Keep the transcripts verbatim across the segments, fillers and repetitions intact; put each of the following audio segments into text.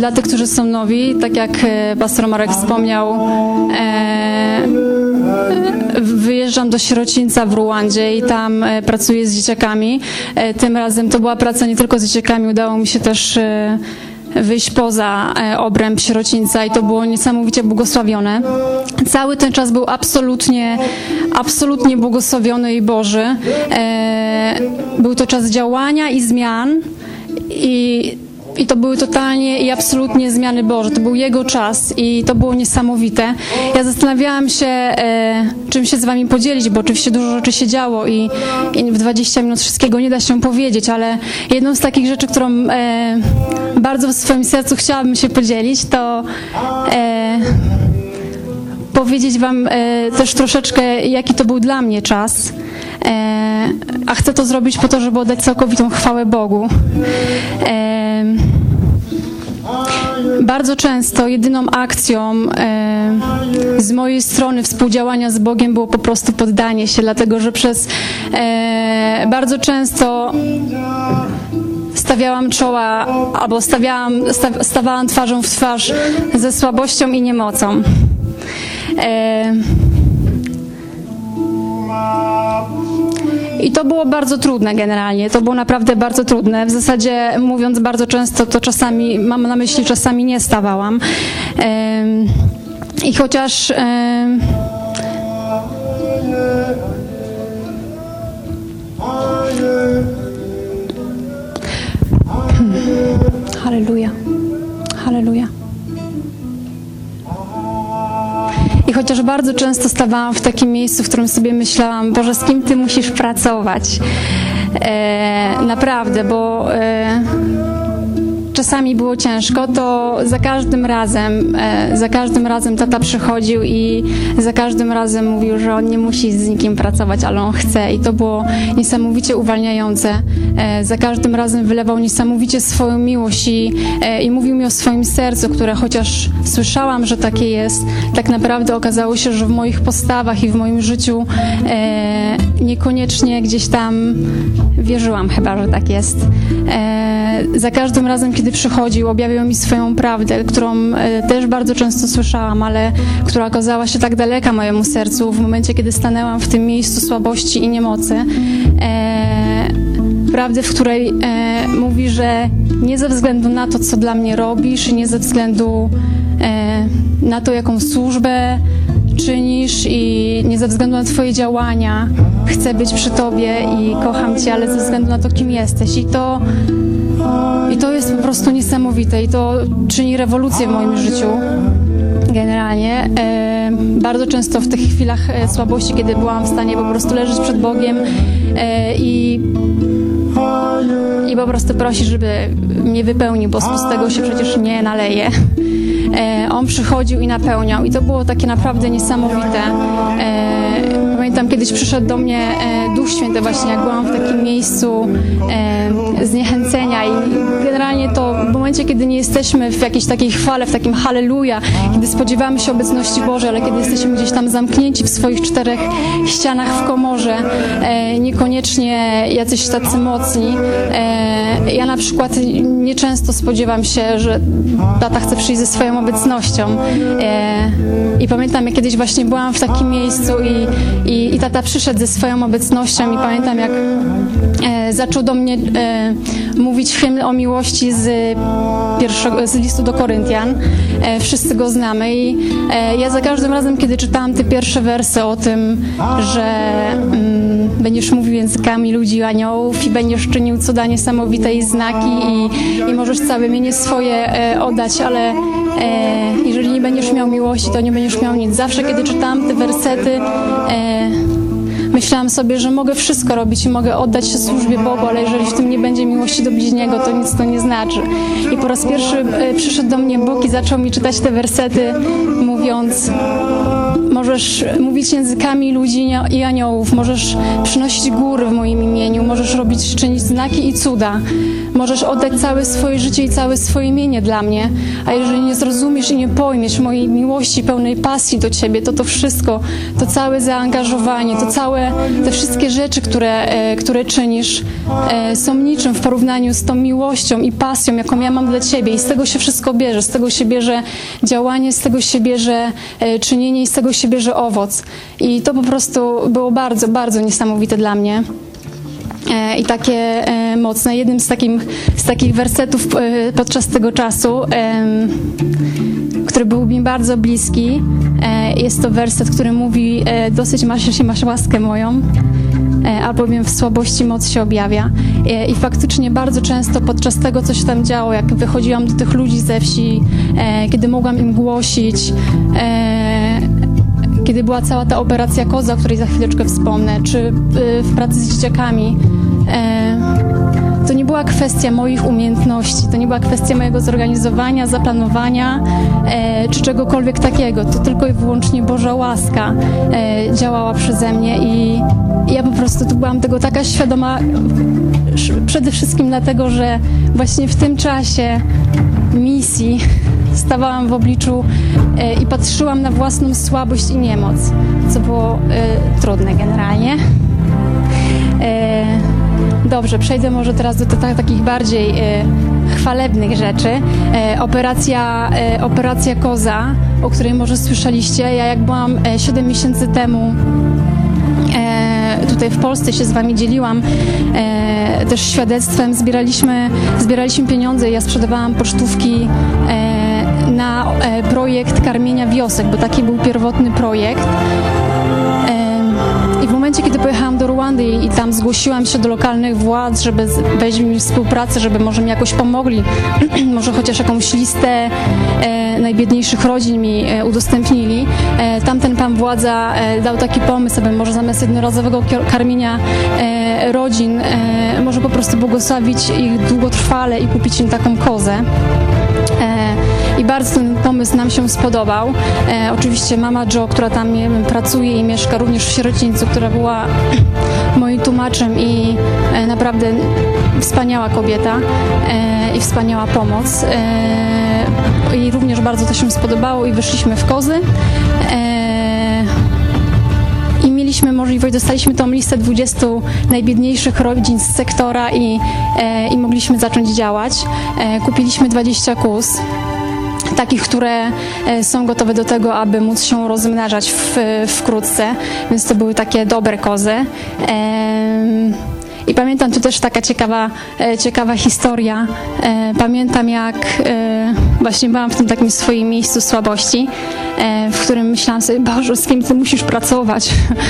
dla tych, którzy są nowi, tak jak pastor Marek wspomniał, e, wyjeżdżam do sierocińca w Ruandzie i tam pracuję z dzieciakami. Tym razem to była praca nie tylko z dzieciakami, udało mi się też wyjść poza obręb sierocińca i to było niesamowicie błogosławione. Cały ten czas był absolutnie, absolutnie błogosławiony i Boży. Był to czas działania i zmian i I to były totalnie i absolutnie zmiany Boże. To był Jego czas i to było niesamowite. Ja zastanawiałam się, e, czym się z wami podzielić, bo oczywiście dużo rzeczy się działo i, i w dwadzieścia minut wszystkiego nie da się powiedzieć, ale jedną z takich rzeczy, którą e, bardzo w swoim sercu chciałabym się podzielić, to e, powiedzieć wam e, też troszeczkę, jaki to był dla mnie czas. E, a chcę to zrobić po to, żeby oddać całkowitą chwałę Bogu. E, Bardzo często jedyną akcją e, z mojej strony współdziałania z Bogiem było po prostu poddanie się, dlatego że przez e, bardzo często stawiałam czoła albo stawiałam, sta, stawałam twarzą w twarz ze słabością i niemocą. E, I to było bardzo trudne generalnie, to było naprawdę bardzo trudne. W zasadzie mówiąc bardzo często, to czasami, mam na myśli, czasami nie stawałam. I chociaż Halleluja, halleluja. I chociaż bardzo często stawałam w takim miejscu, w którym sobie myślałam, Boże, z kim Ty musisz pracować? E, naprawdę, bo e, czasami było ciężko, to za każdym razem, e, za każdym razem tata przychodził i za każdym razem mówił, że on nie musi z nikim pracować, ale on chce. I to było niesamowicie uwalniające. E, za każdym razem wylewał niesamowicie swoją miłość i, e, i mówił mi o swoim sercu, które chociaż słyszałam, że takie jest, tak naprawdę okazało się, że w moich postawach i w moim życiu e, niekoniecznie gdzieś tam wierzyłam chyba, że tak jest. E, za każdym razem, kiedy przychodził, objawiał mi swoją prawdę, którą e, też bardzo często słyszałam, ale która okazała się tak daleka mojemu sercu w momencie, kiedy stanęłam w tym miejscu słabości i niemocy. E, prawdy, w której e, mówi, że nie ze względu na to, co dla mnie robisz i nie ze względu e, na to, jaką służbę czynisz i nie ze względu na Twoje działania chcę być przy Tobie i kocham Cię, ale ze względu na to, kim jesteś. I to, i to jest po prostu niesamowite i to czyni rewolucję w moim życiu generalnie. E, bardzo często w tych chwilach e, słabości, kiedy byłam w stanie po prostu leżeć przed Bogiem e, i i po prostu prosi, żeby mnie wypełnił, bo z pustego się przecież nie naleje. E, on przychodził i napełniał i to było takie naprawdę niesamowite. E, pamiętam, kiedyś przyszedł do mnie e, Duch Święty właśnie, jak byłam w takim miejscu e, zniechęcenia i generalnie to w momencie, kiedy nie jesteśmy w jakiejś takiej chwale, w takim halleluja, kiedy spodziewamy się obecności Bożej, ale kiedy jesteśmy gdzieś tam zamknięci w swoich czterech ścianach w komorze, e, niekoniecznie jacyś tacy mocni. E, ja na przykład nieczęsto spodziewam się, że tata chce przyjść ze swoją obecnością. E, I pamiętam, jak kiedyś właśnie byłam w takim miejscu i, i, i tata przyszedł ze swoją obecnością i pamiętam, jak e, zaczął do mnie e, mówić hymn o miłości z, pierwszego, z listu do Koryntian. E, wszyscy go znamy i e, ja za każdym razem, kiedy czytałam te pierwsze wersy o tym, że mm, będziesz mówił językami ludzi i aniołów i będziesz czynił cuda niesamowite i znaki i, i możesz całe mienie swoje e, oddać, ale e, jeżeli nie będziesz miał miłości, to nie będziesz miał nic. Zawsze, kiedy czytałam te wersety, e, myślałam sobie, że mogę wszystko robić i mogę oddać się służbie Bogu, ale jeżeli w tym nie będzie miłości do bliźniego, to nic to nie znaczy. I po raz pierwszy e, przyszedł do mnie Bóg i zaczął mi czytać te wersety, mówiąc: możesz mówić językami ludzi i aniołów, możesz przynosić góry w moim imieniu, możesz robić, czynić znaki i cuda, możesz oddać całe swoje życie i całe swoje mienie dla mnie, a jeżeli nie zrozumiesz i nie pojmiesz mojej miłości, pełnej pasji do Ciebie, to to wszystko, to całe zaangażowanie, to całe, te wszystkie rzeczy, które, które czynisz, są niczym w porównaniu z tą miłością i pasją, jaką ja mam dla Ciebie i z tego się wszystko bierze, z tego się bierze działanie, z tego się bierze czynienie i z tego się bierze owoc. I to po prostu było bardzo, bardzo niesamowite dla mnie. I takie mocne. Jednym z, takim, z takich wersetów podczas tego czasu, który był mi bardzo bliski, jest to werset, który mówi: dosyć masz, jeśli masz łaskę moją, albowiem w słabości moc się objawia. I faktycznie bardzo często podczas tego, co się tam działo, jak wychodziłam do tych ludzi ze wsi, kiedy mogłam im głosić, kiedy była cała ta operacja Koza, o której za chwileczkę wspomnę, czy w pracy z dzieciakami, to nie była kwestia moich umiejętności, to nie była kwestia mojego zorganizowania, zaplanowania czy czegokolwiek takiego. To tylko i wyłącznie Boża łaska działała przeze mnie i ja po prostu tu byłam tego taka świadoma, przede wszystkim dlatego, że właśnie w tym czasie misji stawałam w obliczu i patrzyłam na własną słabość i niemoc, co było trudne generalnie. Dobrze, przejdę może teraz do takich bardziej chwalebnych rzeczy. Operacja, operacja Koza, o której może słyszeliście. Ja jak byłam siedem miesięcy temu tutaj w Polsce, się z wami dzieliłam też świadectwem. Zbieraliśmy, zbieraliśmy pieniądze i ja sprzedawałam pocztówki na projekt karmienia wiosek, bo taki był pierwotny projekt. I w momencie, kiedy pojechałam do Ruandy i tam zgłosiłam się do lokalnych władz, żeby wejść w mi współpracę, żeby może mi jakoś pomogli, może chociaż jakąś listę e, najbiedniejszych rodzin mi e, udostępnili, e, tamten pan władza e, dał taki pomysł, aby może zamiast jednorazowego karmienia e, rodzin, e, może po prostu błogosławić ich długotrwale i kupić im taką kozę. E, I bardzo ten pomysł nam się spodobał. E, oczywiście mama Jo, która tam pracuje i mieszka również w sierocińcu, która była moim tłumaczem i e, naprawdę wspaniała kobieta e, i wspaniała pomoc. E, I również bardzo to się spodobało i wyszliśmy w Kozy. E, I mieliśmy możliwość, dostaliśmy tą listę dwudziestu najbiedniejszych rodzin z sektora i, e, i mogliśmy zacząć działać. E, kupiliśmy dwadzieścia kóz, takich, które są gotowe do tego, aby móc się rozmnażać w, wkrótce, więc to były takie dobre kozy. I pamiętam tu też taka ciekawa, ciekawa historia. Pamiętam, jak właśnie byłam w tym takim swoim miejscu słabości, w którym myślałam sobie: Boże, z kim ty musisz pracować?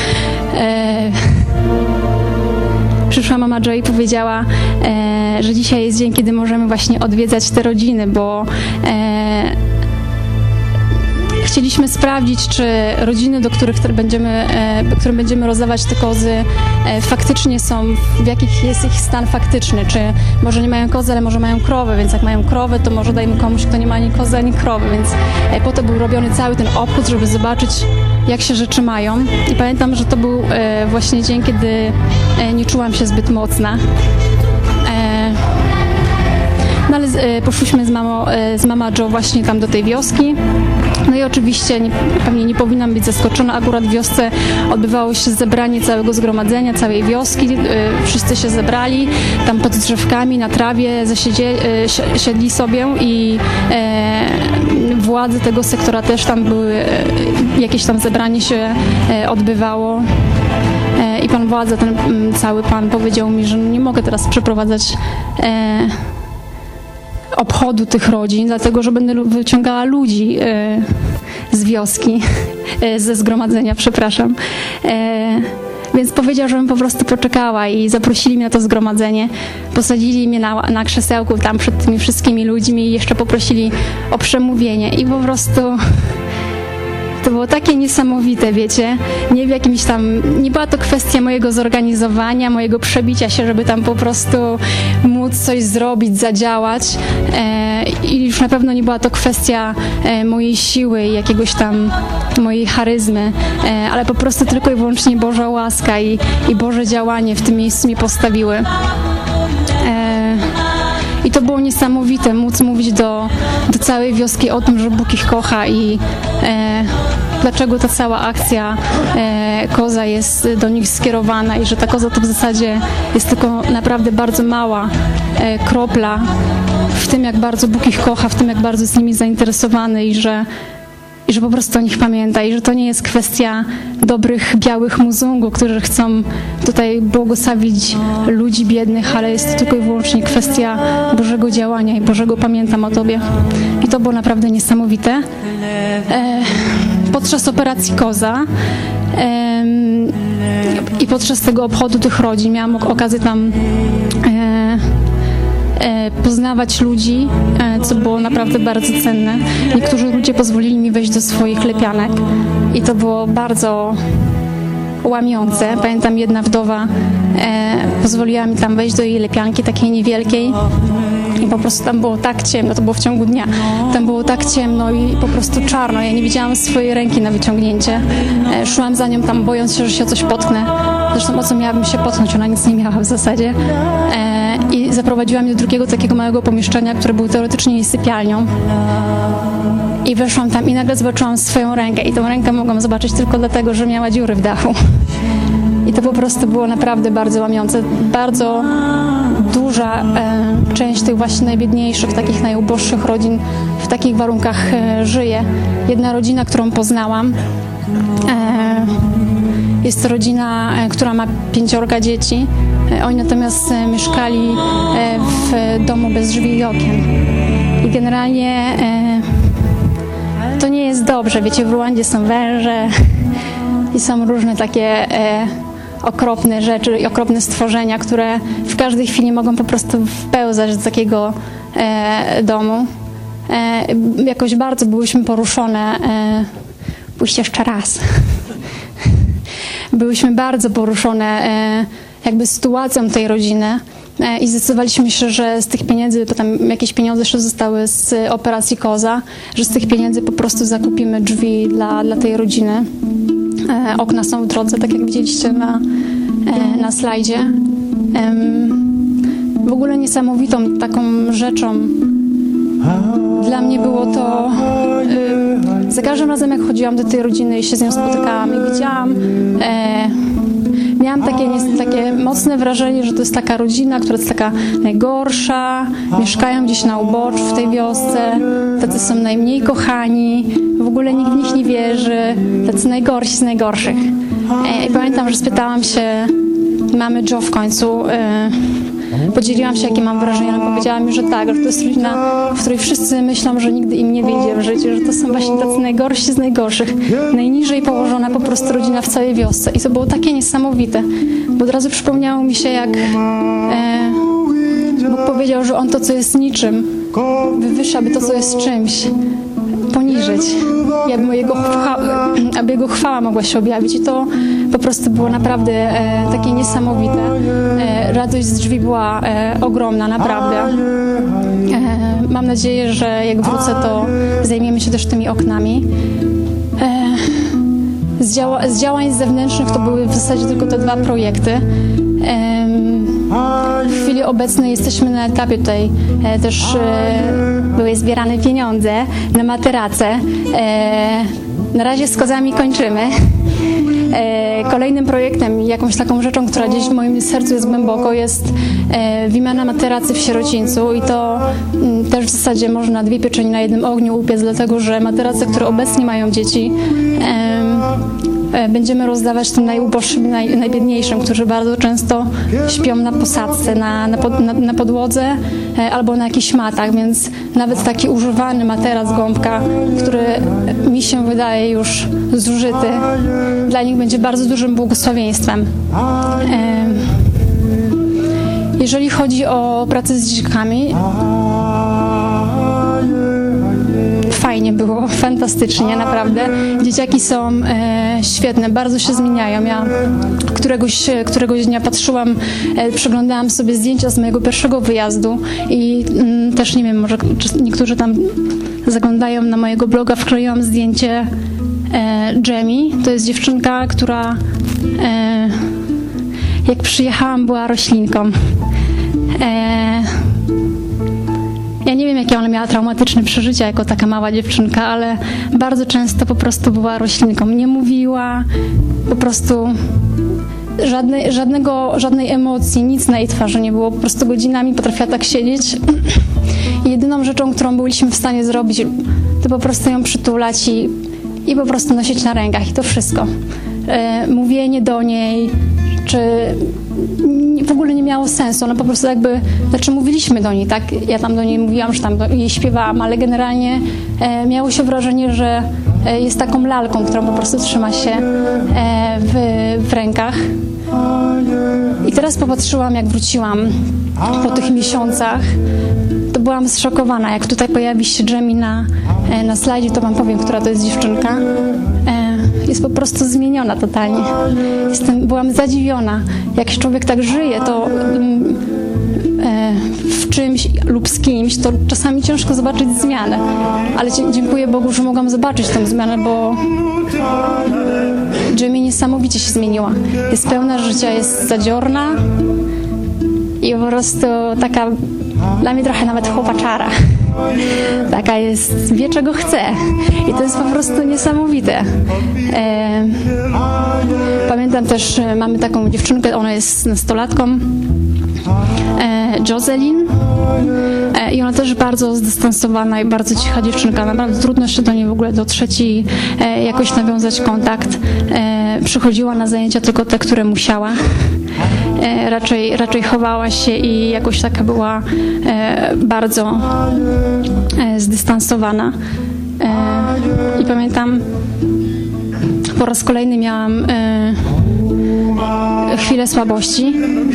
Przyszła mama Jo i powiedziała, e, że dzisiaj jest dzień, kiedy możemy właśnie odwiedzać te rodziny, bo e, chcieliśmy sprawdzić, czy rodziny, do których będziemy, e, którym będziemy rozdawać te kozy, e, faktycznie są, w jakich jest ich stan faktyczny, czy może nie mają kozy, ale może mają krowy, więc jak mają krowę, to może dajmy komuś, kto nie ma ani kozy, ani krowy, więc e, po to był robiony cały ten obchód, żeby zobaczyć, jak się rzeczy mają. I pamiętam, że to był e, właśnie dzień, kiedy e, nie czułam się zbyt mocna. E, no ale e, poszłyśmy z, mamo, e, z mama Jo właśnie tam do tej wioski. No i oczywiście nie, pewnie nie powinnam być zaskoczona. Akurat w wiosce odbywało się zebranie całego zgromadzenia, całej wioski. E, wszyscy się zebrali tam pod drzewkami, na trawie, zasiedzie, e, siedli sobie i e, władze tego sektora też tam były, jakieś tam zebranie się odbywało i pan władza, ten cały pan powiedział mi, że nie mogę teraz przeprowadzać obchodu tych rodzin, dlatego że będę wyciągała ludzi z wioski, ze zgromadzenia, przepraszam. Więc powiedział, żebym po prostu poczekała i zaprosili mnie na to zgromadzenie. Posadzili mnie na, na krzesełku tam przed tymi wszystkimi ludźmi i jeszcze poprosili o przemówienie. I po prostu to było takie niesamowite, wiecie. Nie w jakimś tam, nie była to kwestia mojego zorganizowania, mojego przebicia się, żeby tam po prostu móc coś zrobić, zadziałać. E, I już na pewno nie była to kwestia e, mojej siły i jakiegoś tam mojej charyzmy, e, ale po prostu tylko i wyłącznie Boża łaska i, i Boże działanie w tym miejscu mnie postawiły. E, to było niesamowite, móc mówić do, do całej wioski o tym, że Bóg ich kocha i e, dlaczego ta cała akcja e, Koza jest do nich skierowana i że ta Koza to w zasadzie jest tylko naprawdę bardzo mała e, kropla w tym, jak bardzo Bóg ich kocha, w tym, jak bardzo jest nimi zainteresowany i że I że po prostu o nich pamięta i że to nie jest kwestia dobrych, białych muzungów, którzy chcą tutaj błogosławić ludzi biednych, ale jest to tylko i wyłącznie kwestia Bożego działania i Bożego pamiętam o Tobie. I to było naprawdę niesamowite. E, podczas operacji Koza e, i podczas tego obchodu tych rodzin miałam okazję tam e, poznawać ludzi, co było naprawdę bardzo cenne. Niektórzy ludzie pozwolili mi wejść do swoich lepianek i to było bardzo łamiące. Pamiętam, jedna wdowa e, pozwoliła mi tam wejść do jej lepianki, takiej niewielkiej i po prostu tam było tak ciemno, to było w ciągu dnia, tam było tak ciemno i po prostu czarno. Ja nie widziałam swojej ręki na wyciągnięcie. E, szłam za nią tam, bojąc się, że się o coś potknę. Zresztą o co miałabym się potknąć, ona nic nie miała w zasadzie. E, I zaprowadziła mnie do drugiego takiego małego pomieszczenia, które było teoretycznie jej sypialnią. I weszłam tam i nagle zobaczyłam swoją rękę i tą rękę mogłam zobaczyć tylko dlatego, że miała dziury w dachu. I to po prostu było naprawdę bardzo łamiące. Bardzo duża e, część tych właśnie najbiedniejszych, takich najuboższych rodzin w takich warunkach e, żyje. Jedna rodzina, którą poznałam, e, jest to rodzina, e, która ma pięciorga dzieci. E, oni natomiast e, mieszkali e, w domu bez drzwi i okien. I generalnie e, to nie jest dobrze. Wiecie, w Ruandzie są węże i są różne takie e, okropne rzeczy i okropne stworzenia, które w każdej chwili mogą po prostu wpełzać z takiego e, domu. E, jakoś bardzo byłyśmy poruszone. E, pójście jeszcze raz. Byłyśmy bardzo poruszone e, jakby sytuacją tej rodziny. I zdecydowaliśmy się, że z tych pieniędzy, bo tam jakieś pieniądze jeszcze zostały z operacji Koza, że z tych pieniędzy po prostu zakupimy drzwi dla, dla tej rodziny. E, okna są w drodze, tak jak widzieliście na, e, na slajdzie. E, w ogóle niesamowitą taką rzeczą dla mnie było to, e, za każdym razem jak chodziłam do tej rodziny i się z nią spotykałam i widziałam, e, miałam takie, takie mocne wrażenie, że to jest taka rodzina, która jest taka najgorsza, mieszkają gdzieś na uboczu w tej wiosce, tacy są najmniej kochani, w ogóle nikt w nich nie wierzy, tacy najgorsi z najgorszych. I pamiętam, że spytałam się mamy Joe w końcu, podzieliłam się, jakie mam wrażenie, ona powiedziała mi, że tak, że to jest rodzina, w której wszyscy myślą, że nigdy im nie wyjdzie w życiu, że to są właśnie tacy najgorsi z najgorszych, najniżej położona po prostu rodzina w całej wiosce. I to było takie niesamowite, bo od razu przypomniało mi się, jak e, Bóg powiedział, że On to, co jest niczym, wywyższa, aby to, co jest czymś, poniżyć i aby jego, chwała, aby jego chwała mogła się objawić. I to po prostu było naprawdę e, takie niesamowite. E, radość z drzwi była e, ogromna, naprawdę. E, mam nadzieję, że jak wrócę, to zajmiemy się też tymi oknami. E, z, działa, z działań zewnętrznych to były w zasadzie tylko te dwa projekty. E, W chwili obecnej jesteśmy na etapie tutaj e, też e, były zbierane pieniądze na materace. E, na razie z kozami kończymy. E, kolejnym projektem, jakąś taką rzeczą, która gdzieś w moim sercu jest głęboko, jest e, wymiana materacy w sierocińcu i to m, też w zasadzie można dwie pieczenie na jednym ogniu upiec, dlatego że materace, które obecnie mają dzieci, e, będziemy rozdawać tym najuboższym, naj, najbiedniejszym, którzy bardzo często śpią na posadzce, na, na, pod, na, na podłodze e, albo na jakichś matach, więc nawet taki używany materac gąbka, który mi się wydaje już zużyty, dla nich będzie bardzo dużym błogosławieństwem. E, jeżeli chodzi o pracę z dzieciakami, fajnie było, fantastycznie, naprawdę. Dzieciaki są e, świetne, bardzo się zmieniają. Ja któregoś, któregoś dnia patrzyłam, e, przeglądałam sobie zdjęcia z mojego pierwszego wyjazdu i mm, też nie wiem, może niektórzy tam zaglądają na mojego bloga, wkleiłam zdjęcie e, Jamie. To jest dziewczynka, która e, jak przyjechałam, była roślinką. E, ona miała traumatyczne przeżycia jako taka mała dziewczynka, ale bardzo często po prostu była roślinką. Nie mówiła, po prostu żadnej, żadnego, żadnej emocji, nic na jej twarzy nie było. Po prostu godzinami potrafiła tak siedzieć. I jedyną rzeczą, którą byliśmy w stanie zrobić, to po prostu ją przytulać i, i po prostu nosić na rękach. I to wszystko. E, mówienie do niej, czy w ogóle nie miało sensu. Ona po prostu jakby, znaczy mówiliśmy do niej, tak? Ja tam do niej mówiłam, że tam do jej śpiewałam, ale generalnie e, miało się wrażenie, że e, jest taką lalką, którą po prostu trzyma się e, w, w rękach. I teraz popatrzyłam, jak wróciłam po tych miesiącach, to byłam zszokowana. Jak tutaj pojawi się Jamie na, e, na slajdzie, to wam powiem, która to jest dziewczynka. E, jest po prostu zmieniona totalnie. Jestem, byłam zadziwiona. Jak człowiek tak żyje, to mm, e, w czymś lub z kimś, to czasami ciężko zobaczyć zmianę. Ale dziękuję Bogu, że mogłam zobaczyć tę zmianę, bo Jamie niesamowicie się zmieniła. Jest pełna życia, jest zadziorna i po prostu taka, dla mnie trochę nawet chłopaczara. Taka jest, wie czego chce. I to jest po prostu niesamowite. E, pamiętam też, mamy taką dziewczynkę, ona jest nastolatką, e, Jocelyn. E, I ona też bardzo zdystansowana i bardzo cicha dziewczynka. Naprawdę trudno się do niej w ogóle dotrzeć i e, jakoś nawiązać kontakt. E, przychodziła na zajęcia tylko te, które musiała. E, raczej, raczej chowała się i jakoś taka była e, bardzo e, zdystansowana. E, I pamiętam, po raz kolejny miałam e, chwilę słabości.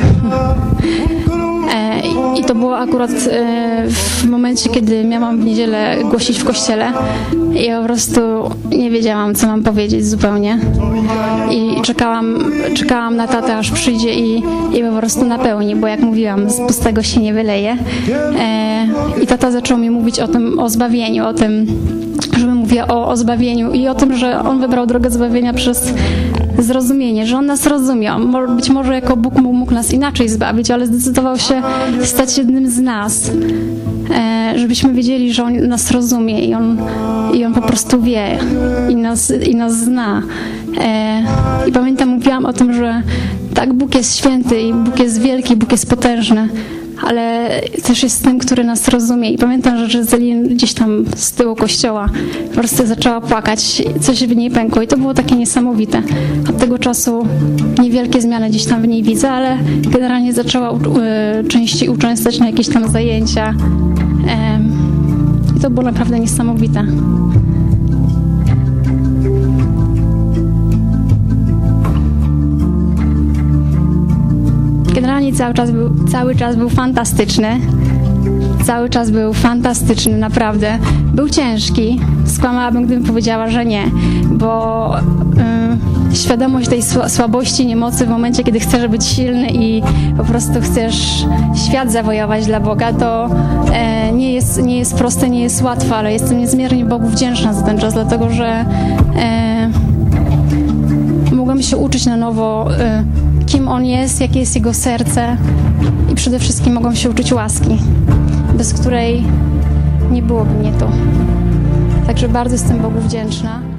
E, I to było akurat e, w momencie, kiedy miałam w niedzielę głosić w kościele. I ja po prostu nie wiedziałam, co mam powiedzieć zupełnie. I czekałam, czekałam na tatę, aż przyjdzie i, i po prostu napełni, bo jak mówiłam, z pustego się nie wyleje. E, I tata zaczął mi mówić o tym, o zbawieniu, o tym, żebym mówiła o, o zbawieniu i o tym, że On wybrał drogę zbawienia przez zrozumienie, że On nas rozumie. Być może jako Bóg mógł nas inaczej zbawić, ale zdecydował się stać jednym z nas, e, żebyśmy wiedzieli, że On nas rozumie i On, i on po prostu wie i nas, i nas zna. E, I pamiętam, mówiłam o tym, że tak, Bóg jest święty i Bóg jest wielki, Bóg jest potężny, ale też jest tym, który nas rozumie. I pamiętam, że Jocelyn gdzieś tam z tyłu kościoła po prostu zaczęła płakać, coś w niej pękło i to było takie niesamowite. Od tego czasu niewielkie zmiany gdzieś tam w niej widzę, ale generalnie zaczęła u, y, częściej uczęszczać na jakieś tam zajęcia. I to było naprawdę niesamowite. Generalnie cały czas był, cały czas był fantastyczny. Cały czas był fantastyczny, naprawdę. Był ciężki. Skłamałabym, gdybym powiedziała, że nie. Bo y, świadomość tej słabości, niemocy w momencie, kiedy chcesz być silny i po prostu chcesz świat zawojować dla Boga, to y, nie jest, nie jest proste, nie jest łatwe, ale jestem niezmiernie Bogu wdzięczna za ten czas, dlatego że y, mogłam się uczyć na nowo, y, kim On jest, jakie jest Jego serce i przede wszystkim mogą się uczyć łaski, bez której nie byłoby mnie tu. Także bardzo jestem Bogu wdzięczna.